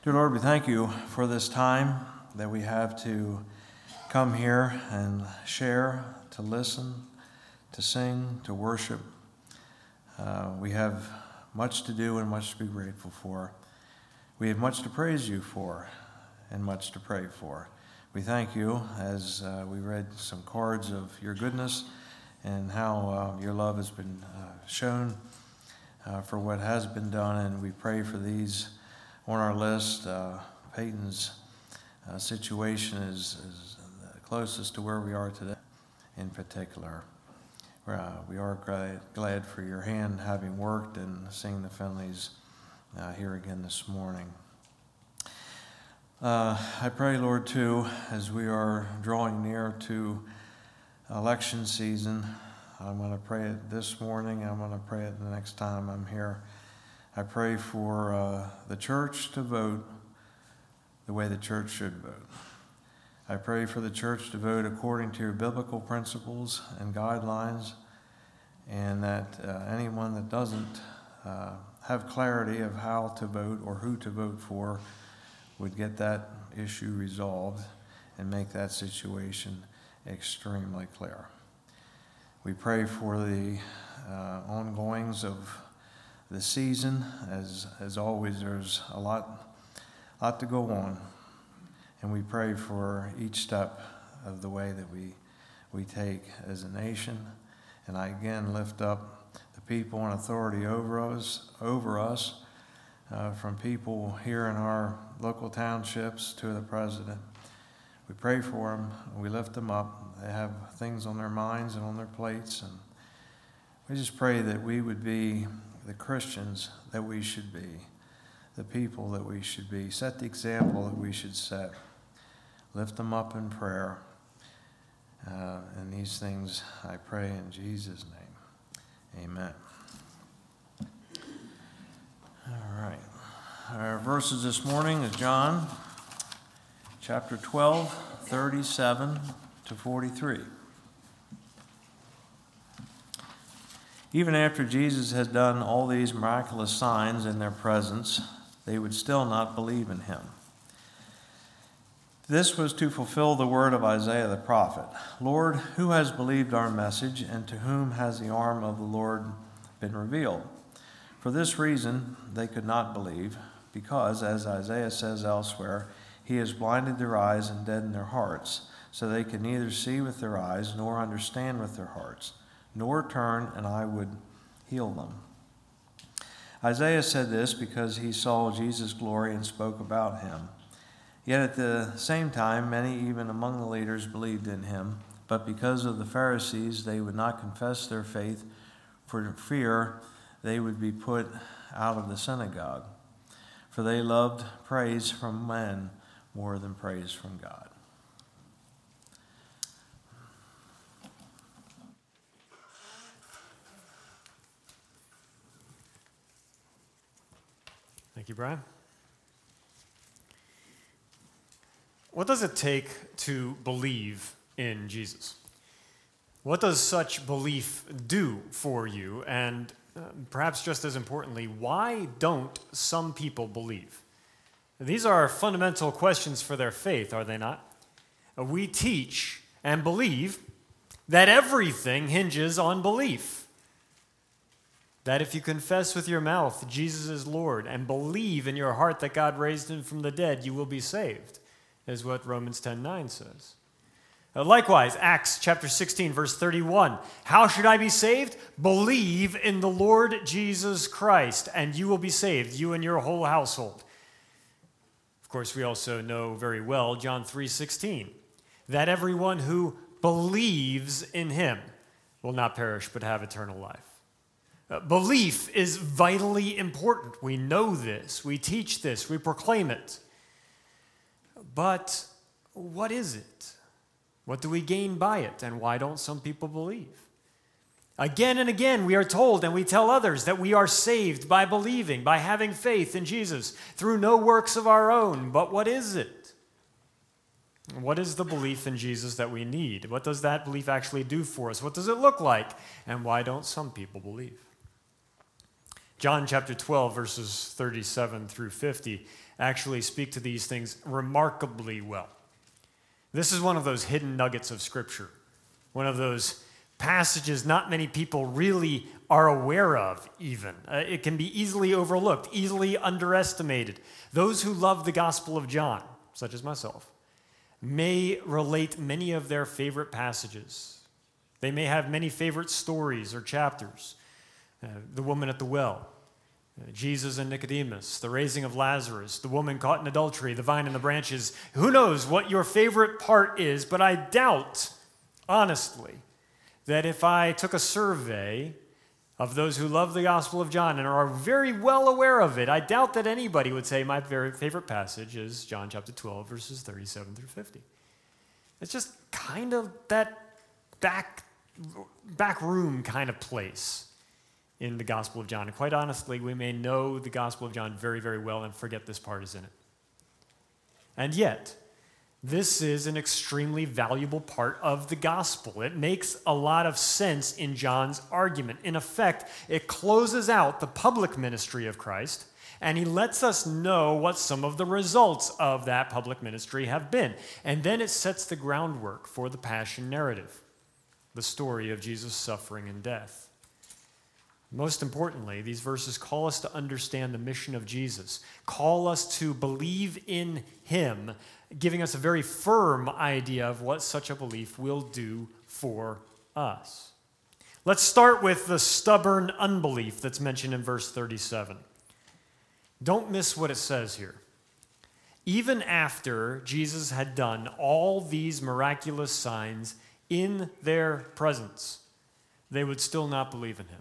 Dear Lord, we thank you for this time that we have to come here and share, to listen, to sing, to worship. We have much to do and much to be grateful for. We have much to praise you for and much to pray for. We thank you as we read some cards of your goodness and how your love has been shown for what has been done, and we pray for these on our list. Peyton's situation is closest to where we are today in particular. We are glad for your hand having worked and seeing the Finleys here again this morning. I pray, Lord, too, as we are drawing near to election season. I'm going to pray it this morning. I'm going to pray it the next time I'm here. I pray for the church to vote the way the church should vote. I pray for the church to vote according to your biblical principles and guidelines, and that anyone that doesn't have clarity of how to vote or who to vote for would get that issue resolved and make that situation extremely clear. We pray for the ongoings of the season. As always, there's a lot to go on, and we pray for each step of the way that we take as a nation. And I again lift up the people in authority over us, from people here in our local townships to the president. We pray for them, we lift them up. They have things on their minds and on their plates, and we just pray that we would be the Christians that we should be, the people that we should be, set the example that we should set. Lift them up in prayer. And these things I pray in Jesus' name. Amen. All right. Our verses this morning is John chapter 12, 37 to 43. Even after Jesus had done all these miraculous signs in their presence, they would still not believe in him. This was to fulfill the word of Isaiah the prophet. Lord, who has believed our message, and to whom has the arm of the Lord been revealed? For this reason they could not believe, because, as Isaiah says elsewhere, he has blinded their eyes and deadened their hearts, so they can neither see with their eyes nor understand with their hearts, nor turn, and I would heal them. Isaiah said this because he saw Jesus' glory and spoke about him. Yet at the same time, many even among the leaders believed in him, but because of the Pharisees, they would not confess their faith for fear they would be put out of the synagogue. For they loved praise from men more than praise from God. Thank you, Brian. What does it take to believe in Jesus? What does such belief do for you? And perhaps just as importantly, why don't some people believe? These are fundamental questions for their faith, are they not? We teach and believe that everything hinges on belief. That if you confess with your mouth Jesus is Lord and believe in your heart that God raised him from the dead, you will be saved, is what Romans 10:9 says. Likewise, Acts chapter 16, verse 31. How should I be saved? Believe in the Lord Jesus Christ, and you will be saved, you and your whole household. Of course, we also know very well John 3:16, that everyone who believes in him will not perish but have eternal life. Belief is vitally important. We know this. We teach this. We proclaim it. But what is it? What do we gain by it? And why don't some people believe? Again and again, we are told and we tell others that we are saved by believing, by having faith in Jesus, through no works of our own. But what is it? What is the belief in Jesus that we need? What does that belief actually do for us? What does it look like? And why don't some people believe? John chapter 12, verses 37 through 50. actually speak to these things remarkably well. This is one of those hidden nuggets of Scripture, one of those passages not many people really are aware of even. It can be easily overlooked, easily underestimated. Those who love the Gospel of John, such as myself, may relate many of their favorite passages. They may have many favorite stories or chapters. The woman at the well, Jesus and Nicodemus, the raising of Lazarus, the woman caught in adultery, the vine and the branches. Who knows what your favorite part is, but I doubt, honestly, that if I took a survey of those who love the Gospel of John and are very well aware of it, I doubt that anybody would say my very favorite passage is John chapter 12, verses 37 through 50. It's just kind of that back room kind of place in the Gospel of John. And quite honestly, we may know the Gospel of John very, very well and forget this part is in it. And yet, this is an extremely valuable part of the gospel. It makes a lot of sense in John's argument. In effect, it closes out the public ministry of Christ, and he lets us know what some of the results of that public ministry have been. And then it sets the groundwork for the passion narrative, the story of Jesus' suffering and death. Most importantly, these verses call us to understand the mission of Jesus, call us to believe in him, giving us a very firm idea of what such a belief will do for us. Let's start with the stubborn unbelief that's mentioned in verse 37. Don't miss what it says here. Even after Jesus had done all these miraculous signs in their presence, they would still not believe in him.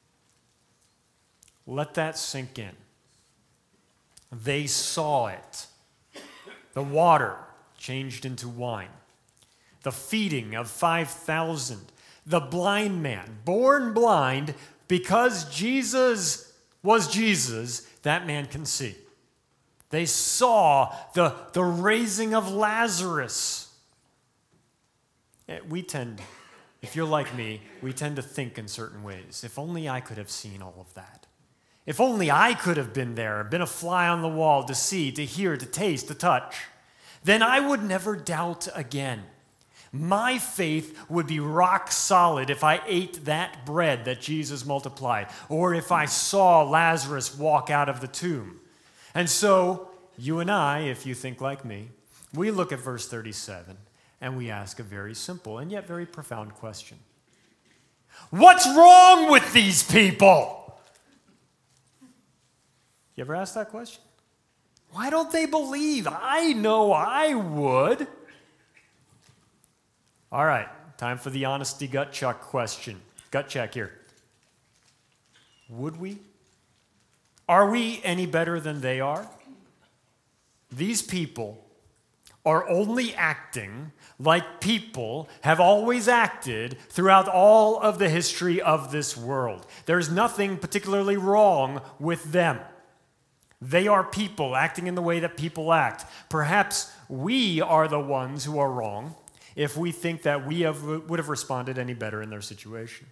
Let that sink in. They saw it. The water changed into wine. The feeding of 5,000. The blind man, born blind, because Jesus was Jesus, that man can see. They saw the raising of Lazarus. If you're like me, we tend to think in certain ways. If only I could have seen all of that. If only I could have been there, been a fly on the wall to see, to hear, to taste, to touch, then I would never doubt again. My faith would be rock solid if I ate that bread that Jesus multiplied, or if I saw Lazarus walk out of the tomb. And so, you and I, if you think like me, we look at verse 37 and we ask a very simple and yet very profound question. What's wrong with these people? You ever ask that question? Why don't they believe? I know I would. All right, time for the honesty gut check question. Gut check here. Would we? Are we any better than they are? These people are only acting like people have always acted throughout all of the history of this world. There's nothing particularly wrong with them. They are people acting in the way that people act. Perhaps we are the ones who are wrong if we think that we would have responded any better in their situation.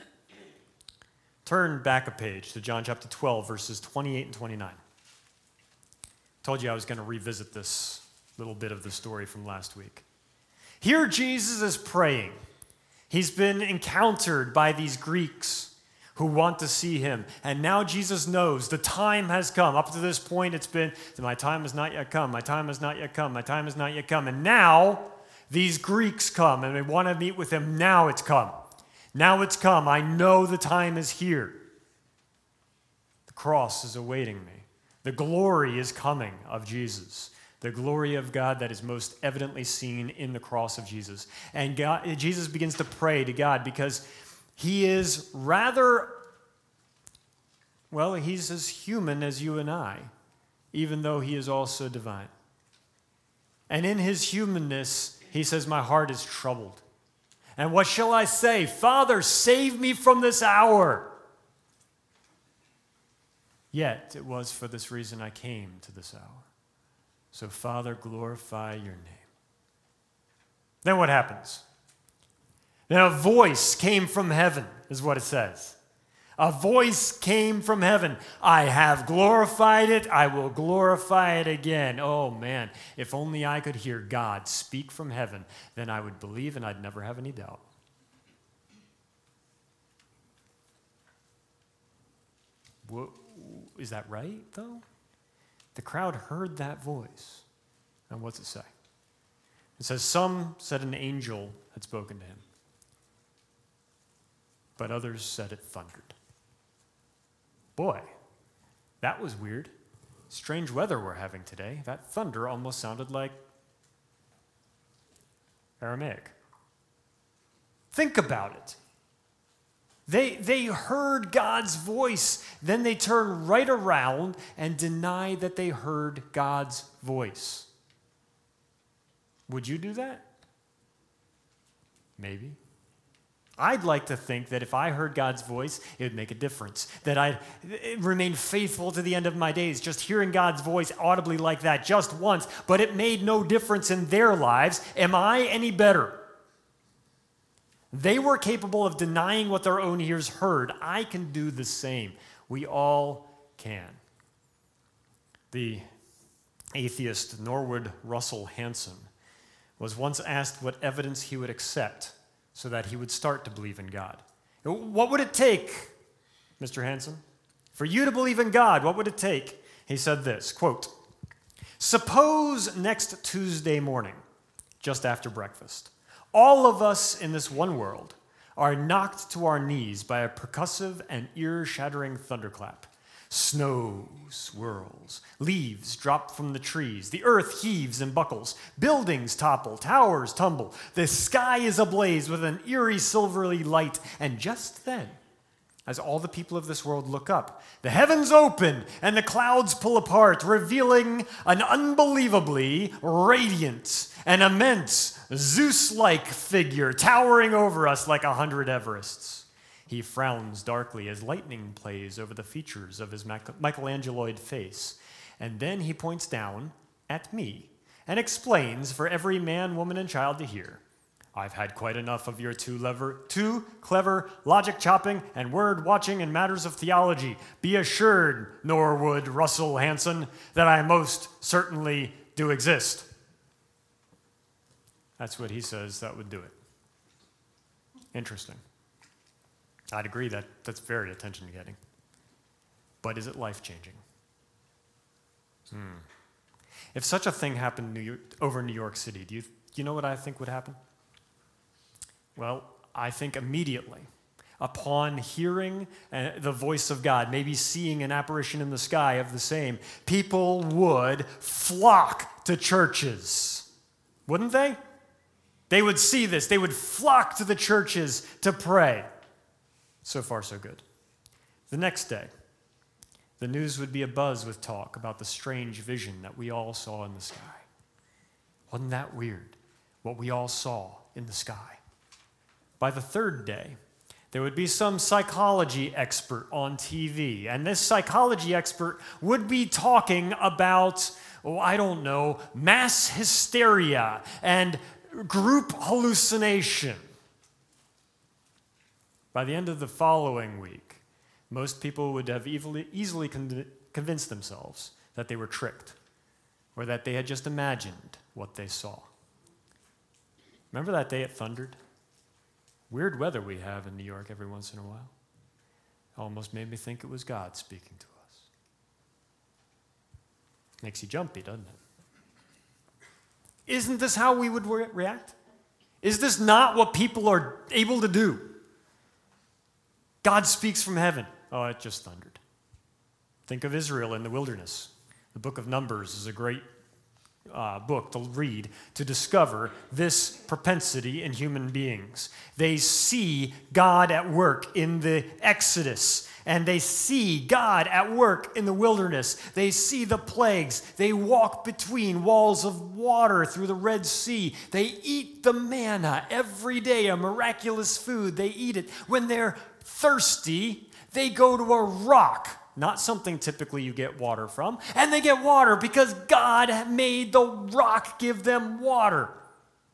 Turn back a page to John chapter 12, verses 28 and 29. Told you I was going to revisit this little bit of the story from last week. Here Jesus is praying. He's been encountered by these Greeks who want to see him. And now Jesus knows the time has come. Up to this point, it's been, my time has not yet come, my time has not yet come, my time has not yet come. And now, these Greeks come and they want to meet with him. Now it's come. Now it's come. I know the time is here. The cross is awaiting me. The glory is coming of Jesus. The glory of God that is most evidently seen in the cross of Jesus. And Jesus begins to pray to God because he is he's as human as you and I, even though he is also divine. And in his humanness, he says, my heart is troubled. And what shall I say? Father, save me from this hour. Yet it was for this reason I came to this hour. So Father, glorify your name. Then what happens? Then a voice came from heaven, is what it says. A voice came from heaven. I have glorified it. I will glorify it again. Oh, man, if only I could hear God speak from heaven, then I would believe and I'd never have any doubt. Is that right, though? The crowd heard that voice. And what's it say? It says, some said an angel had spoken to him, but others said it thundered. Boy, that was weird. Strange weather we're having today. That thunder almost sounded like Aramaic. Think about it. They heard God's voice, then they turn right around and deny that they heard God's voice. Would you do that? Maybe. I'd like to think that if I heard God's voice, it would make a difference, that I'd remain faithful to the end of my days, just hearing God's voice audibly like that just once, but it made no difference in their lives. Am I any better? They were capable of denying what their own ears heard. I can do the same. We all can. The atheist Norwood Russell Hanson was once asked what evidence he would accept so that he would start to believe in God. What would it take, Mr. Hanson, for you to believe in God? What would it take? He said this, quote, suppose next Tuesday morning, just after breakfast, all of us in this one world are knocked to our knees by a percussive and ear-shattering thunderclap. Snow swirls, leaves drop from the trees, the earth heaves and buckles, buildings topple, towers tumble, the sky is ablaze with an eerie silvery light, and just then, as all the people of this world look up, the heavens open and the clouds pull apart, revealing an unbelievably radiant and immense Zeus-like figure towering over us like 100 Everests. He frowns darkly as lightning plays over the features of his Michelangeloid face, and then he points down at me and explains for every man, woman, and child to hear, I've had quite enough of your too clever logic chopping and word watching in matters of theology. Be assured, Norwood Russell Hanson, that I most certainly do exist. That's what he says that would do it. Interesting. I'd agree that that's very attention-getting. But is it life-changing? If such a thing happened over New York City, do you know what I think would happen? Well, I think immediately, upon hearing the voice of God, maybe seeing an apparition in the sky of the same, people would flock to churches. Wouldn't they? They would see this. They would flock to the churches to pray. So far, so good. The next day, the news would be abuzz with talk about the strange vision that we all saw in the sky. Wasn't that weird, what we all saw in the sky? By the third day, there would be some psychology expert on TV, and this psychology expert would be talking about, mass hysteria and group hallucination. By the end of the following week, most people would have easily convinced themselves that they were tricked or that they had just imagined what they saw. Remember that day it thundered? Weird weather we have in New York every once in a while. Almost made me think it was God speaking to us. Makes you jumpy, doesn't it? Isn't this how we would react? Is this not what people are able to do? God speaks from heaven. Oh, it just thundered. Think of Israel in the wilderness. The book of Numbers is a great book to read to discover this propensity in human beings. They see God at work in the Exodus, and they see God at work in the wilderness. They see the plagues. They walk between walls of water through the Red Sea. They eat the manna every day, a miraculous food. They eat it. When they're thirsty, they go to a rock, not something typically you get water from, and they get water because God made the rock give them water.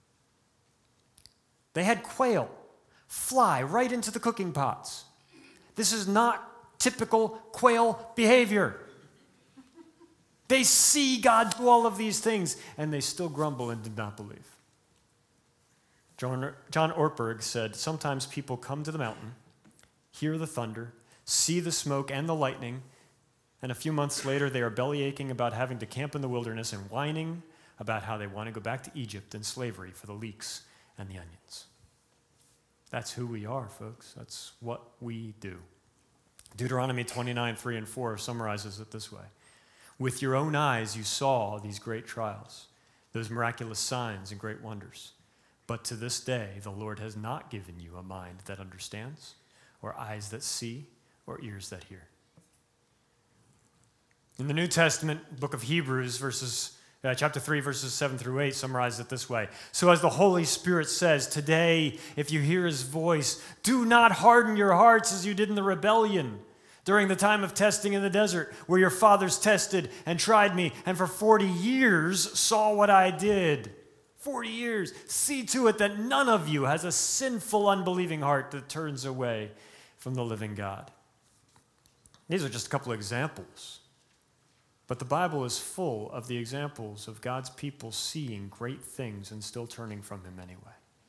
They had quail fly right into the cooking pots. This is not typical quail behavior. They see God do all of these things, and they still grumble and did not believe. John Ortberg said, sometimes people come to the mountain, hear the thunder, see the smoke and the lightning, and a few months later they are bellyaching about having to camp in the wilderness and whining about how they want to go back to Egypt and slavery for the leeks and the onions. That's who we are, folks. That's what we do. Deuteronomy 29:3-4 summarizes it this way. With your own eyes you saw these great trials, those miraculous signs and great wonders. But to this day, the Lord has not given you a mind that understands, or eyes that see, or ears that hear. In the New Testament, book of Hebrews, chapter 3, verses 7-8, summarizes it this way. So as the Holy Spirit says, today, if you hear his voice, do not harden your hearts as you did in the rebellion during the time of testing in the desert, where your fathers tested and tried me, and for 40 years saw what I did. 40 years. See to it that none of you has a sinful, unbelieving heart that turns away from the living God. These are just a couple of examples. But the Bible is full of the examples of God's people seeing great things and still turning from him anyway.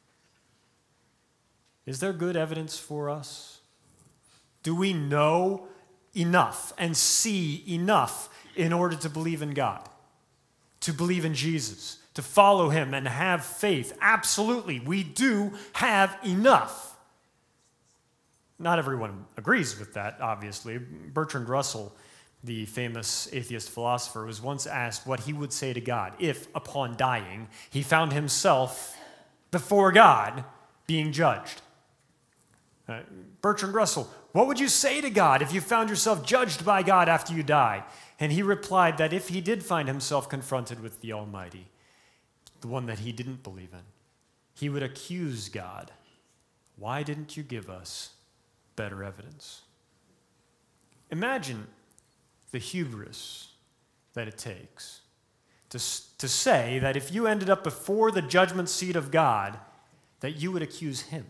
Is there good evidence for us? Do we know enough and see enough in order to believe in God, to believe in Jesus, to follow him and have faith? Absolutely, we do have enough. Not everyone agrees with that, obviously. Bertrand Russell, the famous atheist philosopher, was once asked what he would say to God if, upon dying, he found himself before God being judged. Bertrand Russell, what would you say to God if you found yourself judged by God after you die? And he replied that if he did find himself confronted with the Almighty, the one that he didn't believe in, he would accuse God. Why didn't you give us better evidence? Imagine the hubris that it takes to say that if you ended up before the judgment seat of God, that you would accuse him.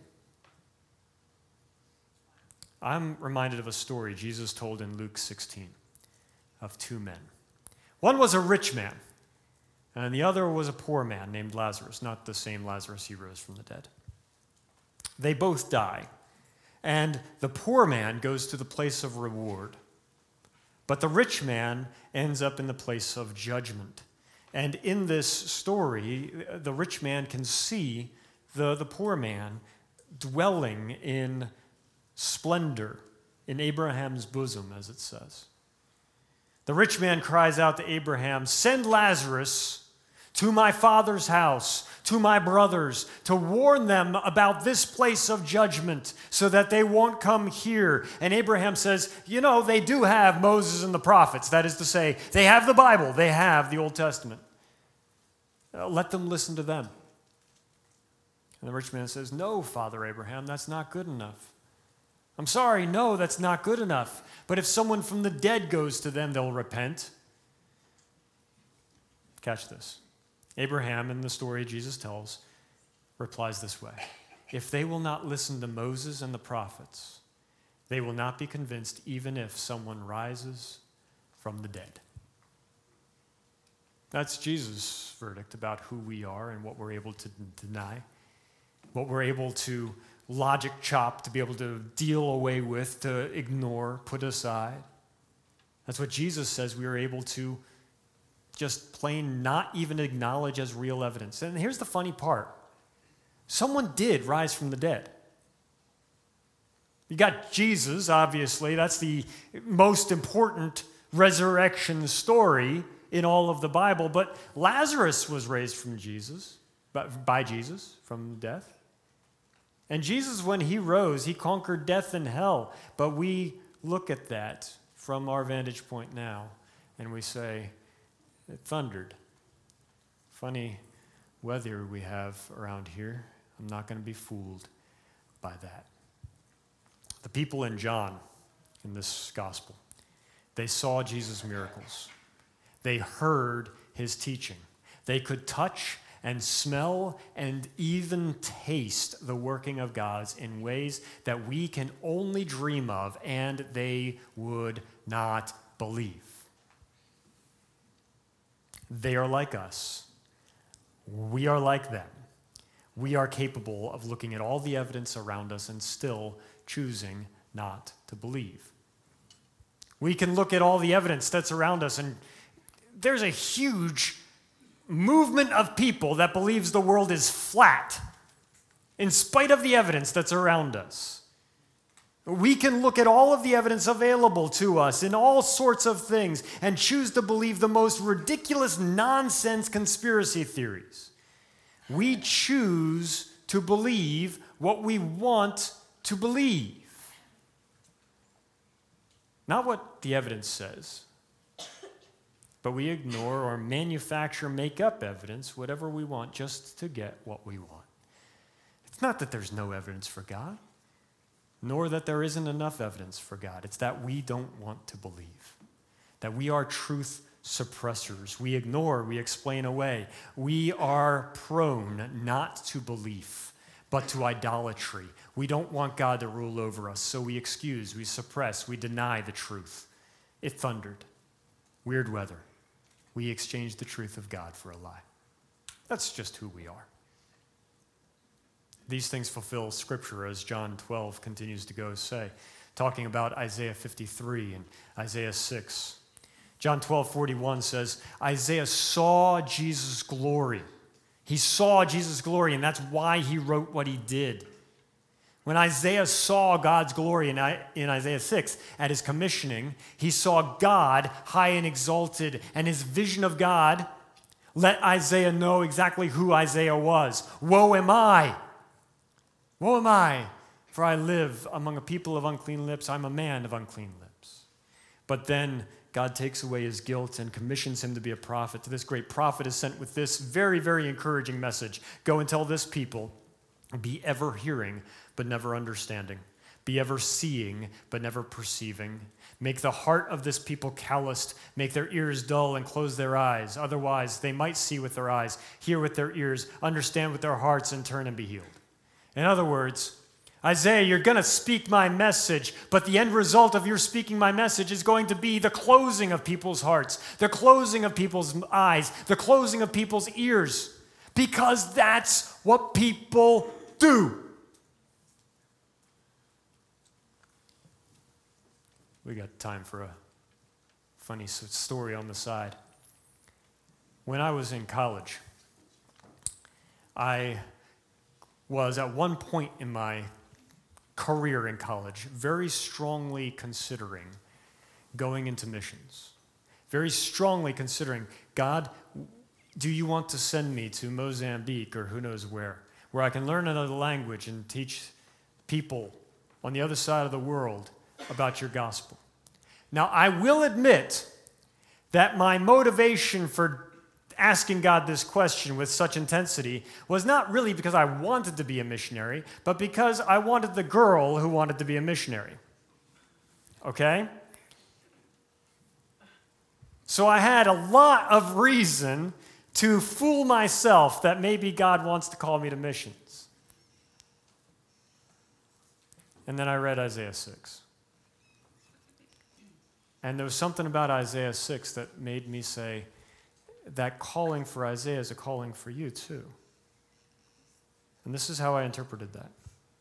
I'm reminded of a story Jesus told in Luke 16 of two men. One was a rich man, and the other was a poor man named Lazarus, not the same Lazarus who rose from the dead. They both die, and the poor man goes to the place of reward, but the rich man ends up in the place of judgment. And in this story, the rich man can see the poor man dwelling in splendor in Abraham's bosom, as it says. The rich man cries out to Abraham, "Send Lazarus to my father's house, to my brothers, to warn them about this place of judgment so that they won't come here." And Abraham says, they do have Moses and the prophets. That is to say, they have the Bible, they have the Old Testament. Let them listen to them. And the rich man says, "No, Father Abraham, that's not good enough. I'm sorry, no, that's not good enough. But if someone from the dead goes to them, they'll repent." Catch this. Abraham, in the story Jesus tells, replies this way: "If they will not listen to Moses and the prophets, they will not be convinced even if someone rises from the dead." That's Jesus' verdict about who we are and what we're able to deny, what we're able to logic chop, to be able to deal away with, to ignore, put aside. That's what Jesus says we are able to just plain not even acknowledge as real evidence. And here's the funny part. Someone did rise from the dead. You got Jesus, obviously. That's the most important resurrection story in all of the Bible. But Lazarus was raised from Jesus, by Jesus from death. And Jesus, when he rose, he conquered death and hell. But we look at that from our vantage point now, and we say, it thundered. Funny weather we have around here. I'm not going to be fooled by that. The people in John, in this gospel, they saw Jesus' miracles. They heard his teaching. They could touch and smell and even taste the working of God in ways that we can only dream of, and they would not believe. They are like us. We are like them. We are capable of looking at all the evidence around us and still choosing not to believe. We can look at all the evidence that's around us, and there's a huge movement of people that believes the world is flat, in spite of the evidence that's around us. We can look at all of the evidence available to us in all sorts of things and choose to believe the most ridiculous nonsense conspiracy theories. We choose to believe what we want to believe. Not what the evidence says, but we ignore or manufacture, make up evidence, whatever we want, just to get what we want. It's not that there's no evidence for God, nor that there isn't enough evidence for God. It's that we don't want to believe, that we are truth suppressors. We ignore, we explain away. We are prone not to belief, but to idolatry. We don't want God to rule over us, so we excuse, we suppress, we deny the truth. It thundered. Weird weather. We exchange the truth of God for a lie. That's just who we are. These things fulfill Scripture, as John 12 continues to go say, talking about Isaiah 53 and Isaiah 6. John 12:41 says, Isaiah saw Jesus' glory. He saw Jesus' glory, and that's why he wrote what he did. When Isaiah saw God's glory in Isaiah 6 at his commissioning, he saw God high and exalted, and his vision of God let Isaiah know exactly who Isaiah was. Woe am I! Woe am I! For I live among a people of unclean lips. I'm a man of unclean lips. But then God takes away his guilt and commissions him to be a prophet. This great prophet is sent with this very, very encouraging message. Go and tell this people, be ever hearing, but never understanding. Be ever seeing, but never perceiving. Make the heart of this people calloused. Make their ears dull and close their eyes. Otherwise, they might see with their eyes, hear with their ears, understand with their hearts, and turn and be healed. In other words, Isaiah, you're going to speak my message, but the end result of your speaking my message is going to be the closing of people's hearts, the closing of people's eyes, the closing of people's ears, because that's what people do. We got time for a funny story on the side. When I was in college, I was at one point in my career in college very strongly considering going into missions. Very strongly considering, God, do you want to send me to Mozambique or who knows where I can learn another language and teach people on the other side of the world about your gospel? Now, I will admit that my motivation for asking God this question with such intensity was not really because I wanted to be a missionary, but because I wanted the girl who wanted to be a missionary. Okay? So I had a lot of reason to fool myself that maybe God wants to call me to missions. And then I read Isaiah 6. And there was something about Isaiah 6 that made me say, that calling for Isaiah is a calling for you too. And this is how I interpreted that.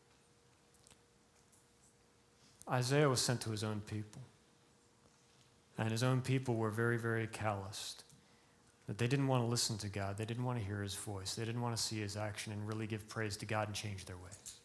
Isaiah was sent to his own people. And his own people were very, very calloused. That they didn't want to listen to God. They didn't want to hear his voice. They didn't want to see his action and really give praise to God and change their ways.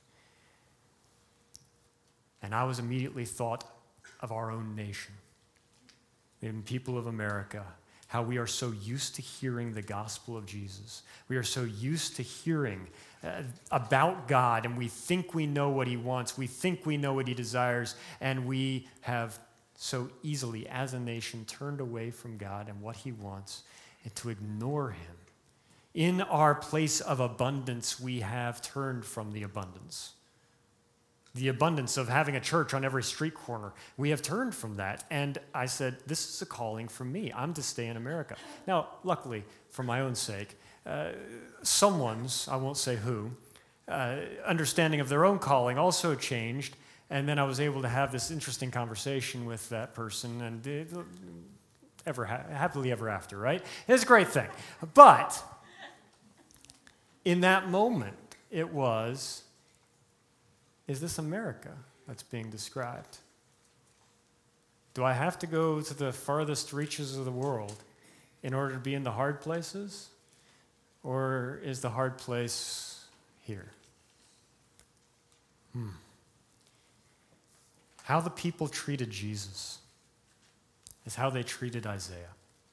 And I was immediately thought of our own nation, the people of America, how we are so used to hearing the gospel of Jesus. We are so used to hearing about God, and we think we know what he wants. We think we know what he desires, and we have so easily, as a nation, turned away from God and what he wants, and to ignore him. In our place of abundance, we have turned from the abundance. The abundance of having a church on every street corner. We have turned from that. And I said, this is a calling for me. I'm to stay in America. Now, luckily, for my own sake, someone's, I won't say who, understanding of their own calling also changed, and then I was able to have this interesting conversation with that person, and happily ever after, right? It's a great thing. But in that moment, it was, is this America that's being described? Do I have to go to the farthest reaches of the world in order to be in the hard places? Or is the hard place here? How the people treated Jesus is how they treated Isaiah.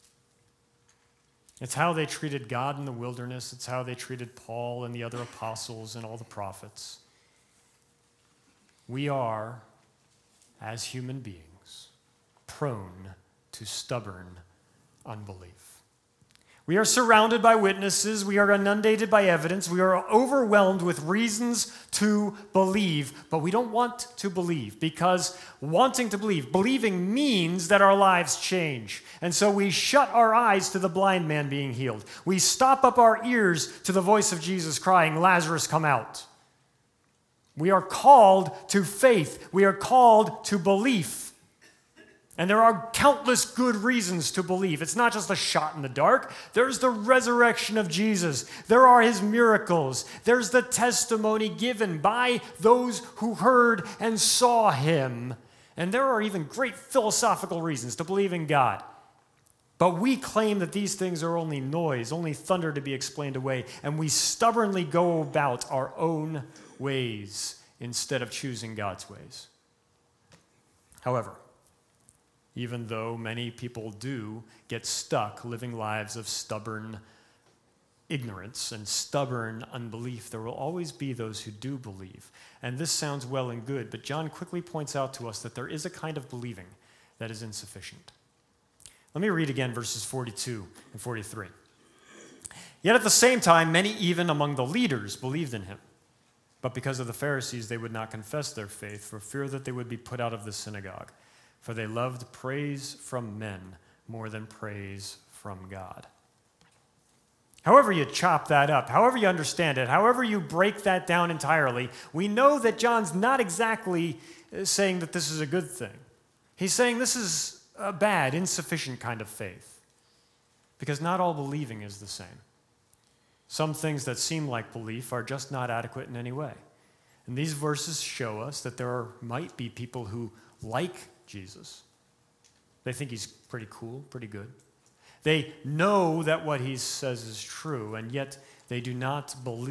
It's how they treated God in the wilderness. It's how they treated Paul and the other apostles and all the prophets. We are, as human beings, prone to stubborn unbelief. We are surrounded by witnesses. We are inundated by evidence. We are overwhelmed with reasons to believe, but we don't want to believe because wanting to believe, believing means that our lives change. And so we shut our eyes to the blind man being healed. We stop up our ears to the voice of Jesus crying, "Lazarus, come out." We are called to faith. We are called to belief. And there are countless good reasons to believe. It's not just a shot in the dark. There's the resurrection of Jesus. There are his miracles. There's the testimony given by those who heard and saw him. And there are even great philosophical reasons to believe in God. But we claim that these things are only noise, only thunder to be explained away, and we stubbornly go about our own ways instead of choosing God's ways. However, even though many people do get stuck living lives of stubborn ignorance and stubborn unbelief, there will always be those who do believe. And this sounds well and good, but John quickly points out to us that there is a kind of believing that is insufficient. Let me read again verses 42 and 43. Yet at the same time, many even among the leaders believed in him. But because of the Pharisees, they would not confess their faith for fear that they would be put out of the synagogue. For they loved praise from men more than praise from God. However you chop that up, however you understand it, however you break that down entirely, we know that John's not exactly saying that this is a good thing. He's saying this is a bad, insufficient kind of faith. Because not all believing is the same. Some things that seem like belief are just not adequate in any way. And these verses show us that there might be people who like Jesus. They think he's pretty cool, pretty good. They know that what he says is true, and yet they do not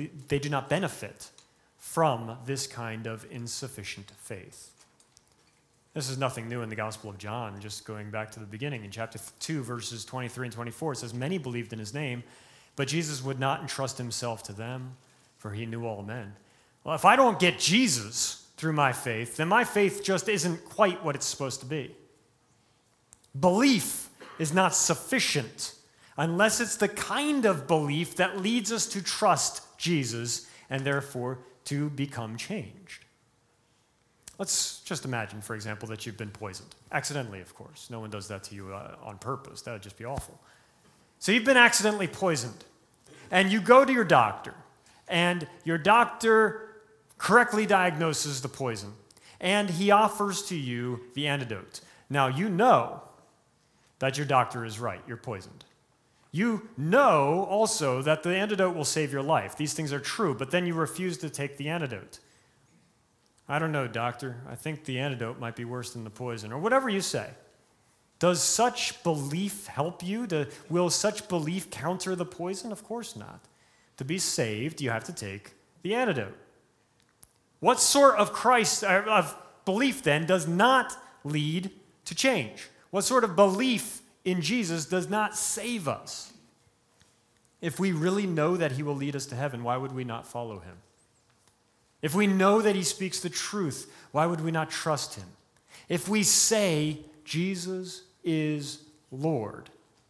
benefit from this kind of insufficient faith. This is nothing new in the Gospel of John, just going back to the beginning. In chapter 2, verses 23 and 24, it says, "Many believed in his name, but Jesus would not entrust himself to them, for he knew all men." Well, if I don't get Jesus through my faith, then my faith just isn't quite what it's supposed to be. Belief is not sufficient unless it's the kind of belief that leads us to trust Jesus and therefore to become changed. Let's just imagine, for example, that you've been poisoned. Accidentally, of course. No one does that to you on purpose. That would just be awful. So you've been accidentally poisoned, and you go to your doctor, and your doctor correctly diagnoses the poison, and he offers to you the antidote. Now, you know that your doctor is right. You're poisoned. You know also that the antidote will save your life. These things are true, but then you refuse to take the antidote. I don't know, doctor. I think the antidote might be worse than the poison, or whatever you say. Does such belief help you? Will such belief counter the poison? Of course not. To be saved, you have to take the antidote. What sort of belief, then, does not lead to change? What sort of belief in Jesus does not save us? If we really know that he will lead us to heaven, why would we not follow him? If we know that he speaks the truth, why would we not trust him? If we say Jesus is Lord,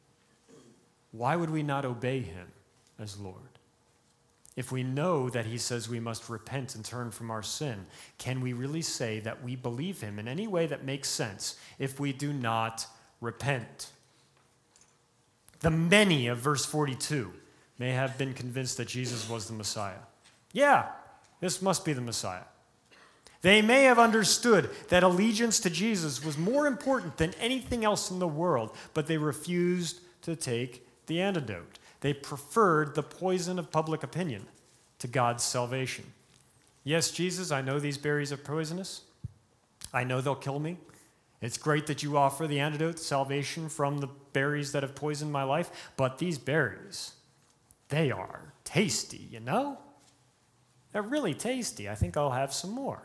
why would we not obey him as Lord? If we know that he says we must repent and turn from our sin, can we really say that we believe him in any way that makes sense if we do not repent? The many of verse 42 may have been convinced that Jesus was the Messiah. Yeah, this must be the Messiah. They may have understood that allegiance to Jesus was more important than anything else in the world, but they refused to take the antidote. They preferred the poison of public opinion to God's salvation. Yes, Jesus, I know these berries are poisonous. I know they'll kill me. It's great that you offer the antidote, salvation from the berries that have poisoned my life, but these berries, they are tasty, you know? They're really tasty. I think I'll have some more.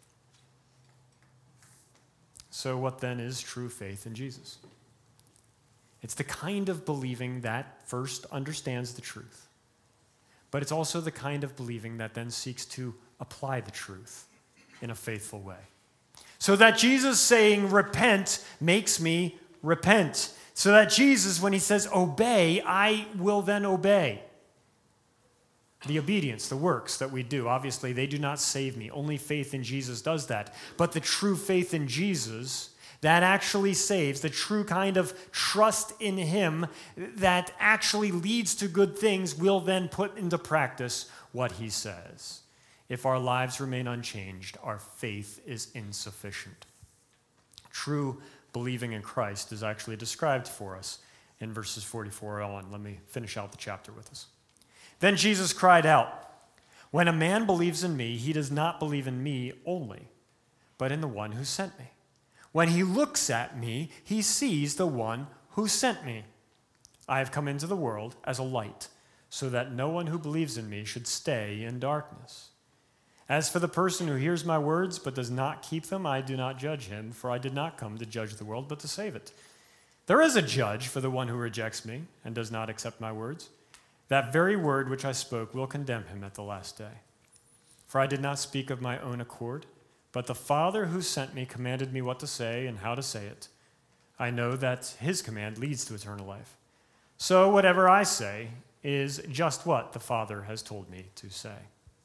So what then is true faith in Jesus? It's the kind of believing that first understands the truth, but it's also the kind of believing that then seeks to apply the truth in a faithful way. So that Jesus saying, repent, makes me repent. So that Jesus, when he says obey, I will then obey. The obedience, the works that we do, obviously, they do not save me. Only faith in Jesus does that. But the true faith in Jesus, that actually saves, the true kind of trust in him that actually leads to good things, will then put into practice what he says. If our lives remain unchanged, our faith is insufficient. True believing in Christ is actually described for us in verses 44 on. Let me finish out the chapter with us. Then Jesus cried out, "When a man believes in me, he does not believe in me only, but in the one who sent me. When he looks at me, he sees the one who sent me. I have come into the world as a light, so that no one who believes in me should stay in darkness. As for the person who hears my words but does not keep them, I do not judge him, for I did not come to judge the world, but to save it. There is a judge for the one who rejects me and does not accept my words. That very word which I spoke will condemn him at the last day. For I did not speak of my own accord, but the Father who sent me commanded me what to say and how to say it. I know that his command leads to eternal life. So whatever I say is just what the Father has told me to say."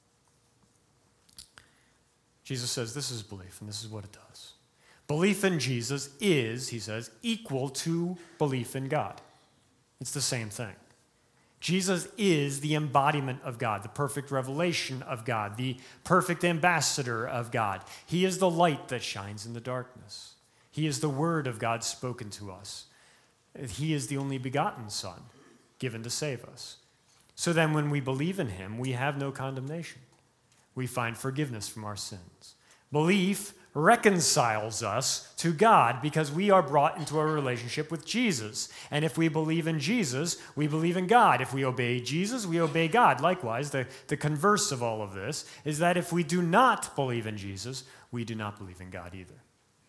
Jesus says this is belief, and this is what it does. Belief in Jesus is, he says, equal to belief in God. It's the same thing. Jesus is the embodiment of God, the perfect revelation of God, the perfect ambassador of God. He is the light that shines in the darkness. He is the word of God spoken to us. He is the only begotten Son given to save us. So then when we believe in him, we have no condemnation. We find forgiveness from our sins. Belief reconciles us to God because we are brought into a relationship with Jesus. And if we believe in Jesus, we believe in God. If we obey Jesus, we obey God. Likewise, the converse of all of this is that if we do not believe in Jesus, we do not believe in God either.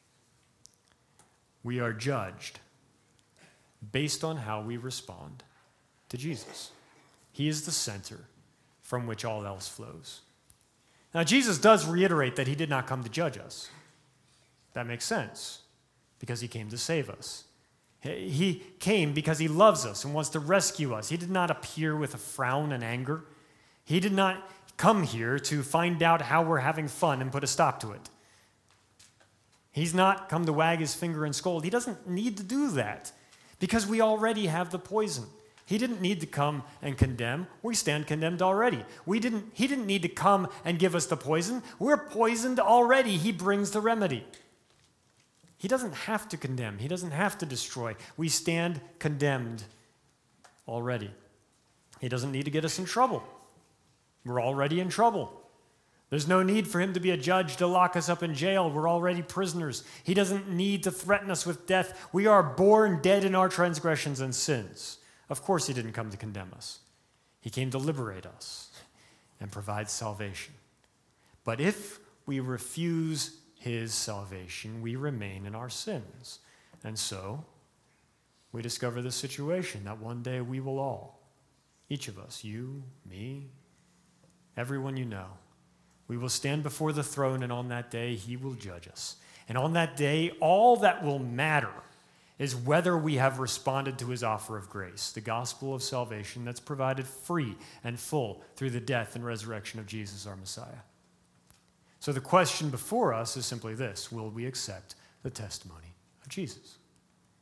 We are judged based on how we respond to Jesus. He is the center from which all else flows. Now, Jesus does reiterate that he did not come to judge us. That makes sense, because he came to save us. He came because he loves us and wants to rescue us. He did not appear with a frown and anger. He did not come here to find out how we're having fun and put a stop to it. He's not come to wag his finger and scold. He doesn't need to do that, because we already have the poison. He didn't need to come and condemn. We stand condemned already. He didn't need to come and give us the poison. We're poisoned already. He brings the remedy. He doesn't have to condemn. He doesn't have to destroy. We stand condemned already. He doesn't need to get us in trouble. We're already in trouble. There's no need for him to be a judge to lock us up in jail. We're already prisoners. He doesn't need to threaten us with death. We are born dead in our transgressions and sins. Of course, he didn't come to condemn us. He came to liberate us and provide salvation. But if we refuse his salvation, we remain in our sins. And so, we discover the situation that one day we will all, each of us, you, me, everyone you know, we will stand before the throne, and on that day, he will judge us. And on that day, all that will matter is whether we have responded to his offer of grace, the gospel of salvation that's provided free and full through the death and resurrection of Jesus, our Messiah. So the question before us is simply this: will we accept the testimony of Jesus?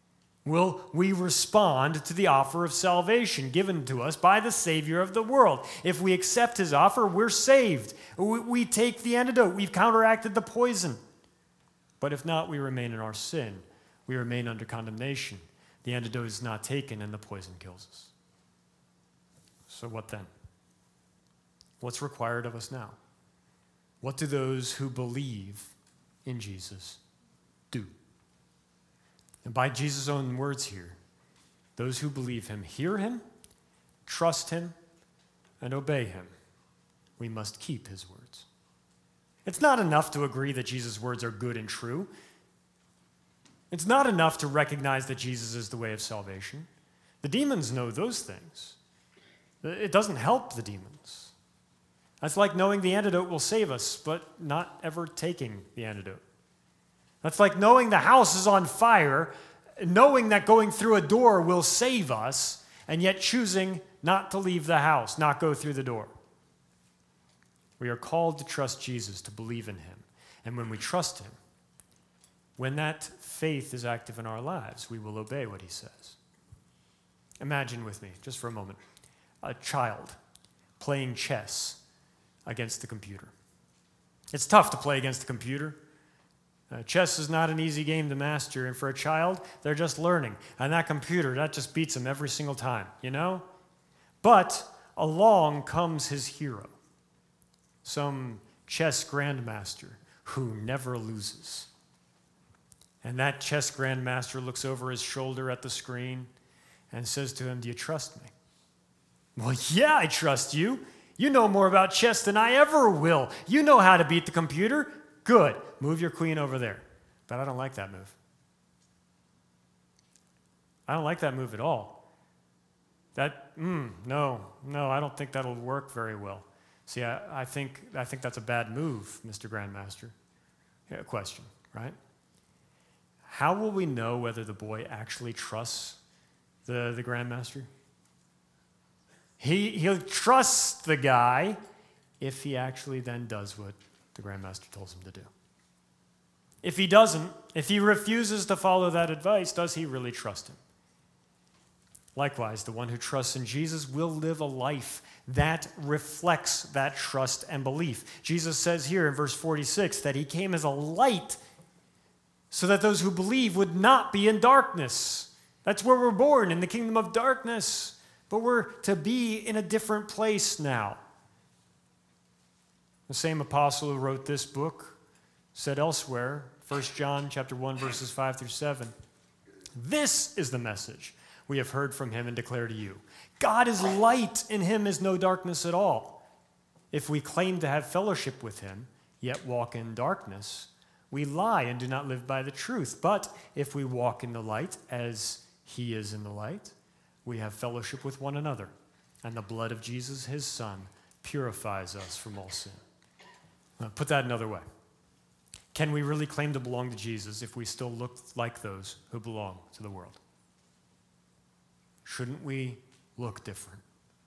will we respond to the offer of salvation given to us by the Savior of the world. If we accept his offer, we're saved. We take the antidote. We've counteracted the poison. But if not, we remain in our sin. We remain under condemnation. The antidote is not taken, and the poison kills us. So what then? What's required of us now? What do those who believe in Jesus do? And by Jesus' own words here, those who believe him hear him, trust him, and obey him. We must keep his words. It's not enough to agree that Jesus' words are good and true. It's not enough to recognize that Jesus is the way of salvation. The demons know those things. It doesn't help the demons. That's like knowing the antidote will save us, but not ever taking the antidote. That's like knowing the house is on fire, knowing that going through a door will save us, and yet choosing not to leave the house, not go through the door. We are called to trust Jesus, to believe in him. And when we trust him, when that faith is active in our lives, we will obey what he says. Imagine with me, just for a moment, a child playing chess against the computer. It's tough to play against the computer. Chess is not an easy game to master, and for a child, they're just learning. And that computer, that just beats them every single time, you know? But along comes his hero, some chess grandmaster who never loses. And that chess grandmaster looks over his shoulder at the screen and says to him, "Do you trust me?" "Well, yeah, I trust you. You know more about chess than I ever will. You know how to beat the computer. Good. Move your queen over there." But I don't like that move. I don't like that move at all. No, I don't think that'll work very well. See, I think that's a bad move, Mr. Grandmaster. Yeah, question, right? How will we know whether the boy actually trusts the Grandmaster? He'll trust the guy if he actually then does what the Grandmaster tells him to do. If he doesn't, if he refuses to follow that advice, does he really trust him? Likewise, the one who trusts in Jesus will live a life that reflects that trust and belief. Jesus says here in verse 46 that he came as a light so that those who believe would not be in darkness. That's where we're born, in the kingdom of darkness. But we're to be in a different place now. The same apostle who wrote this book said elsewhere, 1 John chapter 1, verses 5 through 7, "This is the message we have heard from him and declare to you. God is light, in him is no darkness at all. If we claim to have fellowship with him, yet walk in darkness, we lie and do not live by the truth. But if we walk in the light as he is in the light, we have fellowship with one another, and the blood of Jesus, his Son, purifies us from all sin." Now, put that another way. Can we really claim to belong to Jesus if we still look like those who belong to the world? Shouldn't we look different?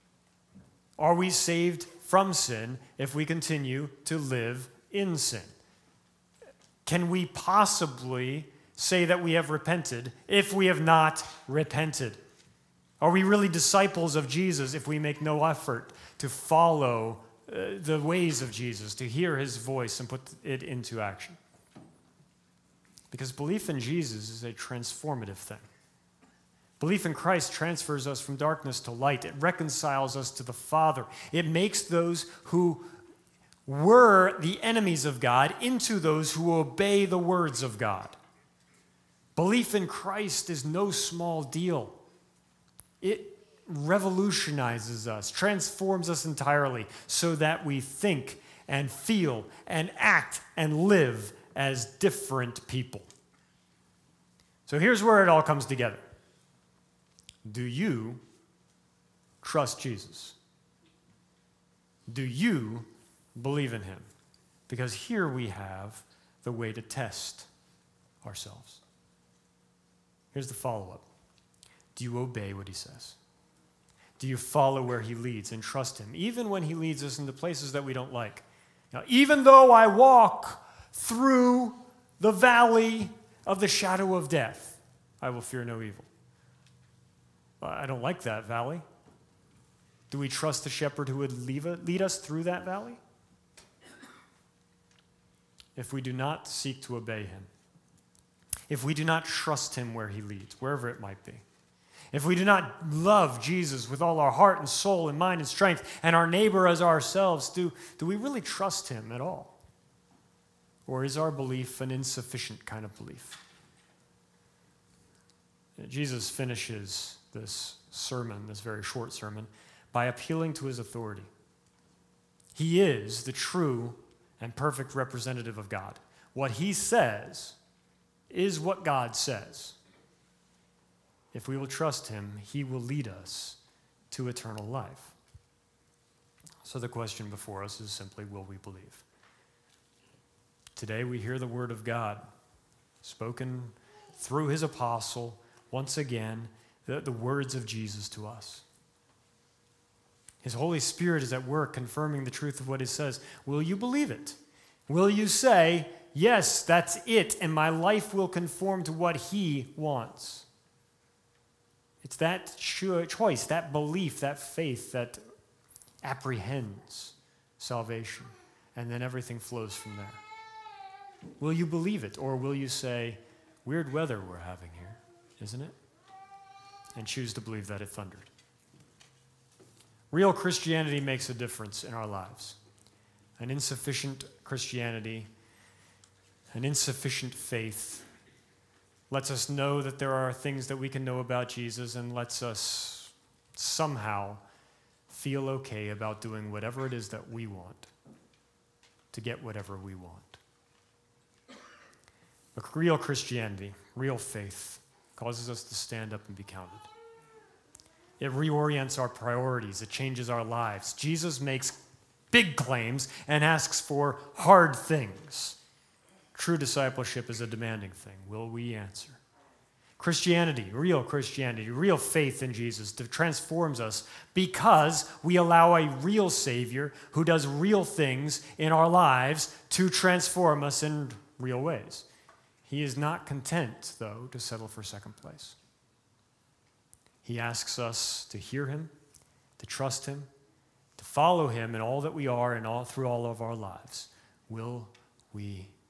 Are we saved from sin if we continue to live in sin? Can we possibly say that we have repented if we have not repented? Are we really disciples of Jesus if we make no effort to follow the ways of Jesus, to hear his voice and put it into action? Because belief in Jesus is a transformative thing. Belief in Christ transfers us from darkness to light. It reconciles us to the Father. It makes those who were the enemies of God into those who obey the words of God. Belief in Christ is no small deal. It revolutionizes us, transforms us entirely so that we think and feel and act and live as different people. So here's where it all comes together. Do you trust Jesus? Do you believe in him? Because here we have the way to test ourselves. Here's the follow-up. Do you obey what he says? Do you follow where he leads and trust him, even when he leads us into places that we don't like? Now, even though I walk through the valley of the shadow of death, I will fear no evil. I don't like that valley. Do we trust the shepherd who would lead us through that valley? If we do not seek to obey him, if we do not trust him where he leads, wherever it might be, if we do not love Jesus with all our heart and soul and mind and strength, and our neighbor as ourselves, do we really trust him at all? Or is our belief an insufficient kind of belief? Jesus finishes this sermon, this very short sermon, by appealing to his authority. He is the true and perfect representative of God. What he says is what God says. If we will trust him, he will lead us to eternal life. So the question before us is simply, will we believe? Today we hear the word of God spoken through his apostle, once again, the words of Jesus to us. His Holy Spirit is at work confirming the truth of what he says. Will you believe it? Will you say, yes, that's it, and my life will conform to what he wants? It's that choice, that belief, that faith that apprehends salvation, and then everything flows from there. Will you believe it, or will you say, weird weather we're having here, isn't it? And choose to believe that it thundered. Real Christianity makes a difference in our lives. An insufficient Christianity, an insufficient faith, lets us know that there are things that we can know about Jesus and lets us somehow feel okay about doing whatever it is that we want to get whatever we want. But real Christianity, real faith, causes us to stand up and be counted. It reorients our priorities. It changes our lives. Jesus makes big claims and asks for hard things. True discipleship is a demanding thing. Will we answer? Christianity, real faith in Jesus transforms us because we allow a real Savior who does real things in our lives to transform us in real ways. He is not content, though, to settle for second place. He asks us to hear him, to trust him, to follow him in all that we are and all through all of our lives. Will we